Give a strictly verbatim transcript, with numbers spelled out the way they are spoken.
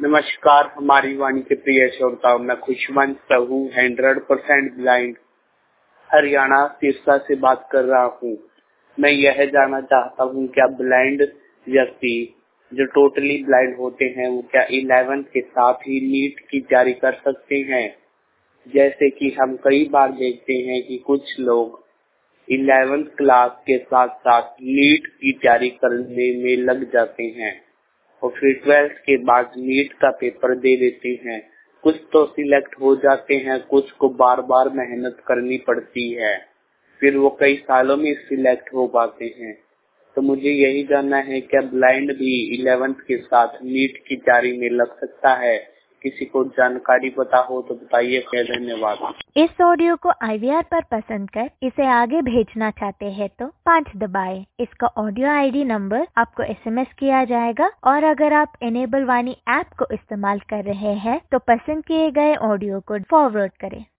नमस्कार, हमारी वाणी के प्रिय श्रोताओं, मैं Khushwant Sahu hundred percent blind Haryana Sirsa से बात कर रहा हूँ। मैं यह जानना चाहता हूँ क्या ब्लाइंड व्यक्ति जो टोटली ब्लाइंड होते हैं वो क्या इलेवेंथ के साथ ही नीट की तैयारी कर सकते हैं? जैसे कि हम कई बार देखते हैं कि कुछ लोग इलेवेंथ क्लास के साथ साथ नीट की तैयारी करने में लग जाते हैं और फिर ट्वेल्थ के बाद नीट का पेपर दे देते हैं। कुछ तो सिलेक्ट हो जाते हैं, कुछ को बार बार मेहनत करनी पड़ती है, फिर वो कई सालों में सिलेक्ट हो पाते हैं। तो मुझे यही जानना है क्या ब्लाइंड भी इलेवेंथ के साथ नीट की तैयारी में लग सकता है? किसी को जानकारी पता हो तो बताइए। धन्यवाद। इस ऑडियो को आई वी आर पर पसंद कर इसे आगे भेजना चाहते हैं तो पाँच दबाएं। इसका ऑडियो आई डी नंबर आपको एस एम एस किया जाएगा और अगर आप एनेबल वाणी ऐप को इस्तेमाल कर रहे हैं तो पसंद किए गए ऑडियो को फॉरवर्ड करें।